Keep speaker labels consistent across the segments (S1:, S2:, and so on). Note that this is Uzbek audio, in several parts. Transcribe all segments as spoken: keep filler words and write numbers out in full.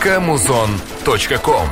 S1: kamuzon точка ком.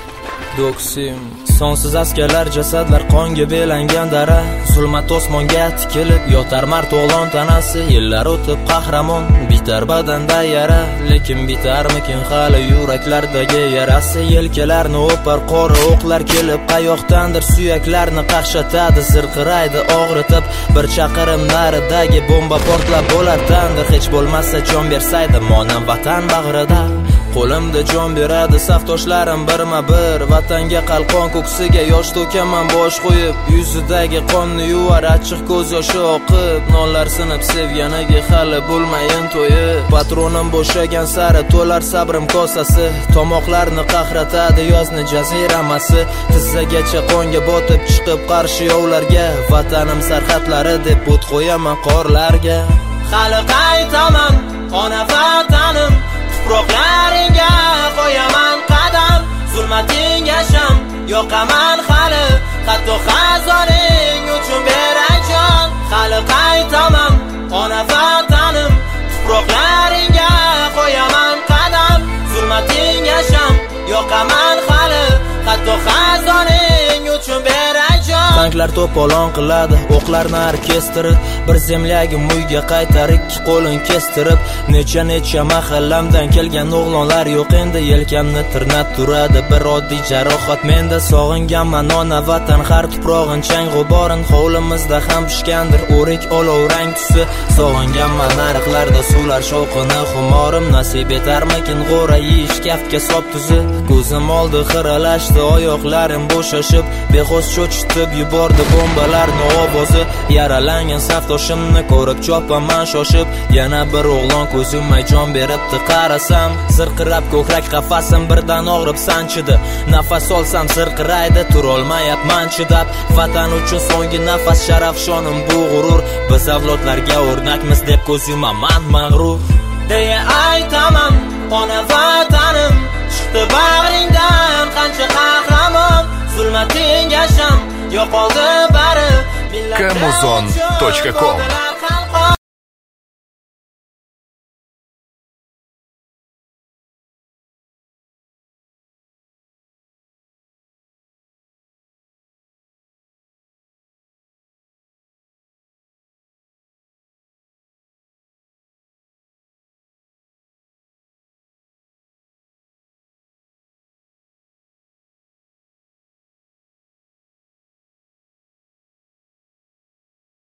S2: Doksim sonsiz askarlar, jasadlar qonga belangan dara, zulmat osmonga tikilib yotar mard o'g'lon tanasi. Yillar o'tib qahramon bitar badanda yara, lekin bitarmikin hali yuraklardagi yarasi. Yelkalarni o'par qora o'qlar kelib, qayoqdandir suyaklarni qaqshatadi, zirqiraydi og'ritib. Bir chaqirim naridagi bomba portlab bo'lardandir, hech bo'lmasa jon bersaydi monam vatan bag'rida. Qo'limda jon beradi safdoshlarim birma bir, vatanga qalqon ko'ksiga yosh to'kaman bosh qo'yib, yuzidagi qonni yuvar achchiq ko'z yoshi oqib, nonlar sinib sevganiga hali bo'lmayin to'yib. Patronim bo'shagan sari to'lar sabrim kosasi, tomoqlarni qahratadi yozning jaziramasi. Tizzagacha qonga botib chiqib qarshi yovlarga, vatanim sarhadlari deb o't qo'yaman qorlarga. Hali qaytaman ona vatanim, tuproqlaringga qo'yaman qadam, zulmating yasham yoqaman hali, hatto xazoning uchun beray jon. Hali qaytaman ona vatanim, tuproqlaringga qo'yaman qadam, zulmating yasham yoqaman hali, hatto xazoning uchun beray jon. Tanklar to'polon qiladi o'qlarni orkestrib, bir zemlyagim uyga qaytar ikki qo'lin kestirib. Necha necha mahallamdan kelgan o'g'lonlar yo'q endi, yelkamni tirnab turadi bir oddiy jarohat menda. Sog'inganman ona vatan har tuprog'in chang g'uborin, hovlimizda ham pishgandir o'rik olov rang tusi. Sog'inganman ariqlarda suvlar shovqini xumorim, nasib etarmikin g'o'ra yeyish kaftga sop tuzi. Ko'zim oldi xiralashdi oyoqlarim bo'shashib, beho'sh cho'chitib yubordi bombalarni ovozi. Yaralangan safdoshimni ko'rib chopaman shoshib, yana bir o'g'lon ko'zimay jon beribdi qarasam. Zirqirab ko'krak qafasim birdan og'rib sanchidi, nafas olsam zirqiraydi turolmayapman chidab. Vatan uchun so'nggi nafas sharaf shonim bu g'urur, biz avlodlarga o'rnakmiz deb ko'z yumaman mag'rur. Deya aytaman ona vatanim, chiqdi bag'ringdan qancha qahramon, zulmating yasham yo'qoldi bari.
S1: kamuzon точка ком.